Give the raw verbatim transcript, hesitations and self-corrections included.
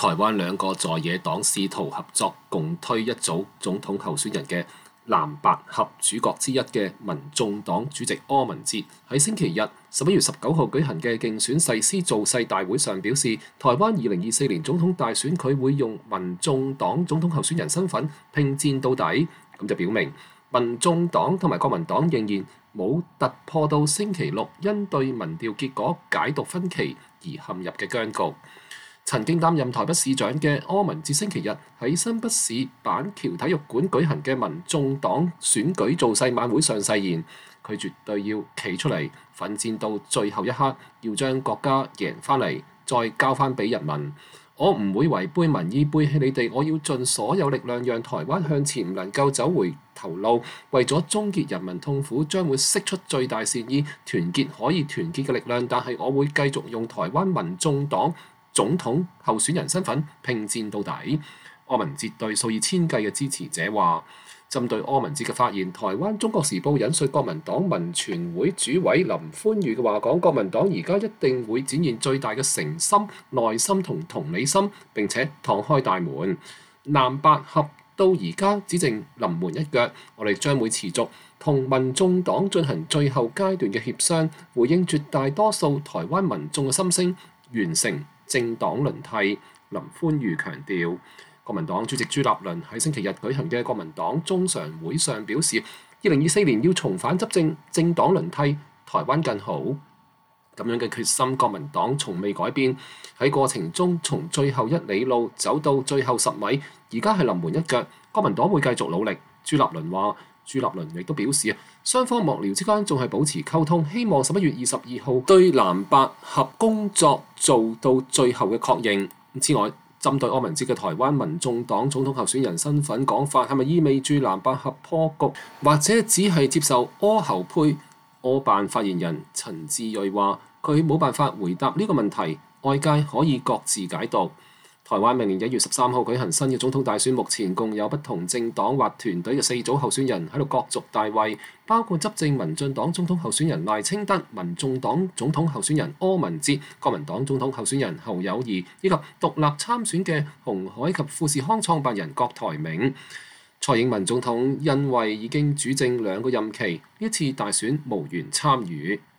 台灣兩個在野黨試圖合作共推一組總統候選人嘅藍白合主角之一嘅民眾黨主席柯文哲喺星期日十一月十九號舉行嘅競選誓師造勢大會上表示，台灣二零二四年總統大選佢會用民眾黨總統候選人身份拼戰到底，咁就表明民眾黨同埋國民黨仍然冇突破到星期六因對民調結果解讀分歧而陷入嘅僵局。曾經擔任台北市長嘅柯文哲星期日喺新北市板橋體育館舉行嘅民眾黨選舉造勢晚會上誓言，佢絕對要企出嚟奮戰到最後一刻，要將國家贏翻嚟，再交翻俾人民。我唔會違背民意，背棄你哋，我要盡所有力量讓台灣向前，唔能夠走回頭路。為咗終結人民痛苦，將會釋出最大善意，團結可以團結嘅力量。但係我會繼續用台灣民眾黨總統候選人身份拼戰到底。柯文哲對數以千計嘅支持者話，針對柯文哲嘅發言，台灣中國時報引述國民黨民權會主委林歡瑜嘅話講，國民黨而家一定會展現最大嘅誠心、耐心同同理心，並且敞開大門。藍白合到而家只剩臨門一腳，我哋將會持續同民眾黨進行最後階段嘅協商，回應絕大多數台灣民眾嘅心聲，完成政黨輪替。林歡瑜強調，國民黨主席朱立倫喺星期日舉行嘅國民黨中常會上表示，二零二四年要重返執政，政黨輪替，台灣更好。咁樣嘅決心，國民黨從未改變。喺過程中，從最後一里路走到最後十米，而家係臨門一腳，國民黨會繼續努力。朱立倫話，朱立倫亦都表示，雙方幕僚之間仲係保持溝通，希望十一月二十二號對藍白合工作做到最後嘅確認。此外，針對柯文哲嘅台灣民眾黨總統候選人身份講法，係咪意味住藍白合破局，或者只係接受柯侯配？柯辦發言人陳志瑞話，佢冇辦法回答呢個問題，外界可以各自解讀。台灣明年一月十三號舉行新嘅總統大選，目前共有不同政黨或團隊嘅四組候選人喺度角逐大位，包括執政民進黨總統候選人賴清德、民眾黨總統候選人柯文哲、國民黨總統候選人侯友宜，以及獨立參選嘅鴻海及富士康創辦人郭台銘。蔡英文總統因為已經主政兩個任期，呢次大選無緣參與。